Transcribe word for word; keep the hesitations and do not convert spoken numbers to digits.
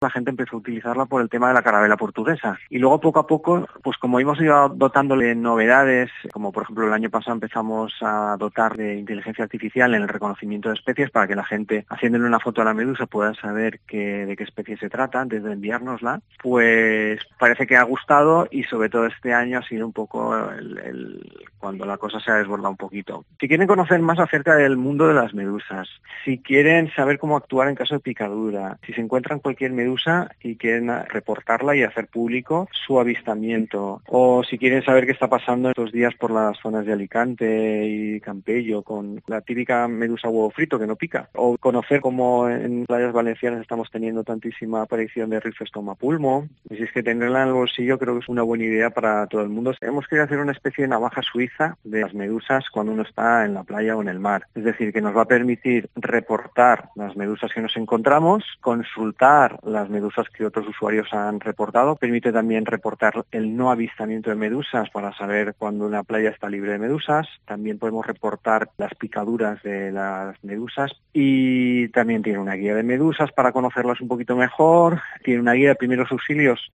la gente empezó a utilizarla por el tema de la carabela portuguesa. Y luego poco a poco, pues como hemos ido dotándole novedades, como por ejemplo el año pasado empezamos a dotar de inteligencia artificial en el reconocimiento de especies para que la gente, haciéndole una foto a la medusa, pueda saber que, de qué especie se trata antes de enviárnosla, pues parece que ha gustado y sobre todo este año ha sido un poco el, el, cuando la cosa se ha desbordado un poquito. Si quieren conocer más acerca del mundo de las medusas, si quieren saber cómo actuar en caso de picadura, si se encuentran cualquier medusa y quieren reportarla y hacer público su avistamiento, o si quieren saber qué está pasando estos días por las zonas de Alicante y Campello con la típica medusa huevo frito que no pica, o conocer cómo en playas valencianas estamos teniendo tantísima aparición de Rifestoma pulmo, y si es que tenerla en el bolsillo creo que es una buena idea para todo el mundo. Hemos querido hacer una especie de navaja suiza de las medusas cuando uno está en la playa o en el mar, es decir, que nos va a permitir reportar las medusas que nos encontramos, consultar las medusas que otros usuarios han reportado, permite también reportar el no avistamiento de medusas para saber cuándo una playa está libre de medusas, también podemos reportar las picaduras de las medusas y también tiene una guía de medusas para conocerlas un poquito mejor, tiene una guía de primeros auxilios